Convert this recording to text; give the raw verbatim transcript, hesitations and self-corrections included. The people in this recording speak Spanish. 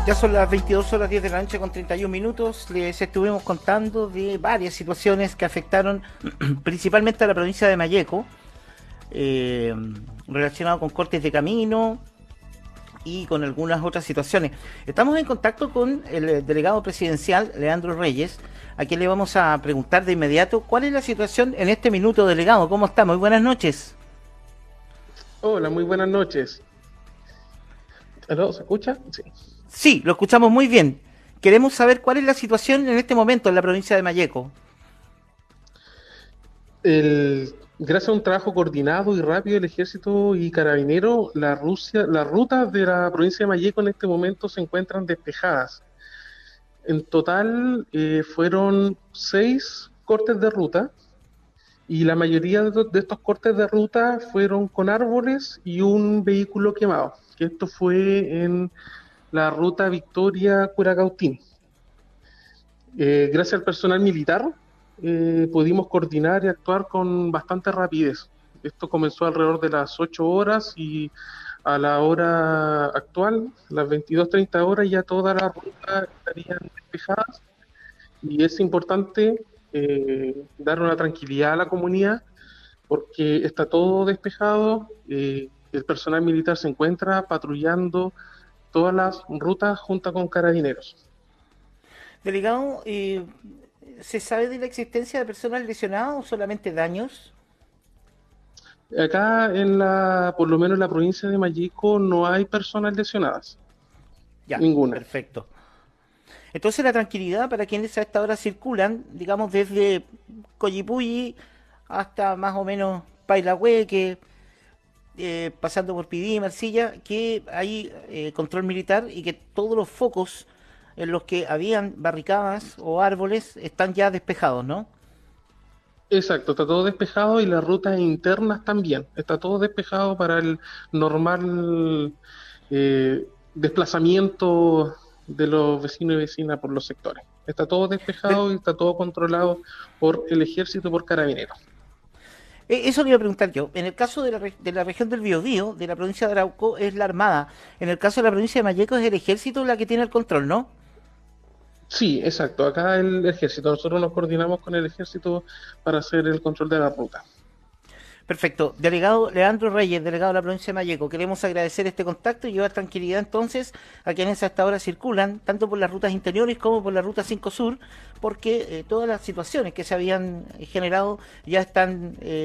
Ya son las veintidós horas diez de la noche con treinta y un minutos. Les estuvimos contando de varias situaciones que afectaron principalmente a la provincia de Malleco, eh, relacionado con cortes de camino y con algunas otras situaciones. Estamos en contacto con el delegado presidencial, Leandro Reyes, a quien le vamos a preguntar de inmediato cuál es la situación en este minuto, delegado. ¿Cómo está? Muy buenas noches. Hola, muy buenas noches. ¿Aló? ¿Se escucha? Sí. Sí, lo escuchamos muy bien. Queremos saber cuál es la situación en este momento en la provincia de Malleco. El, gracias a un trabajo coordinado y rápido del Ejército y Carabinero, la Rusia, las rutas de la provincia de Malleco en este momento se encuentran despejadas. En total eh, fueron seis cortes de ruta y la mayoría de, de estos cortes de ruta fueron con árboles y un vehículo quemado, que esto fue en la ruta Victoria-Curacautín. Eh, gracias al personal militar eh, pudimos coordinar y actuar con bastante rapidez. Esto comenzó alrededor de las ocho horas y a la hora actual, las veintidós treinta horas, ya todas las rutas estarían despejadas y es importante eh, dar una tranquilidad a la comunidad porque está todo despejado, eh, el personal militar se encuentra patrullando todas las rutas junto con carabineros. Delegado, eh, ¿se sabe de la existencia de personas lesionadas o solamente daños? Acá en la, por lo menos en la provincia de Malleco, no hay personas lesionadas, Ya, ninguna. perfecto. Entonces la tranquilidad para quienes a esta hora circulan, digamos desde Coyipulli hasta más o menos Pailahueque, eh, pasando por Pidí, Marcilla, que hay eh, control militar y que todos los focos en los que habían barricadas o árboles están ya despejados, ¿no? Exacto, está todo despejado y las rutas internas también. Está todo despejado para el normal eh, desplazamiento de los vecinos y vecinas por los sectores. Está todo Del- despejado y está todo controlado por el ejército y por carabineros. eh, Eso le iba a preguntar yo. En el caso de la, re- de la región del Biobío, de la provincia de Arauco, es la Armada. En el caso de la provincia de Malleco es el ejército la que tiene el control, ¿no? Sí, exacto. Acá el ejército, nosotros nos coordinamos con el ejército para hacer el control de la ruta. Perfecto. Delegado Leandro Reyes, delegado de la provincia de Malleco, queremos agradecer este contacto y llevar tranquilidad entonces a quienes hasta ahora circulan, tanto por las rutas interiores como por la ruta cinco Sur, porque eh, todas las situaciones que se habían generado ya están eh,